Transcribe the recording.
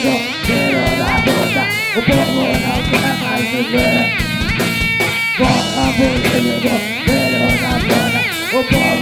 dedo, dedo na bunda. O povo não quer mais viver. Bota o dedo, dedo na bunda. O povo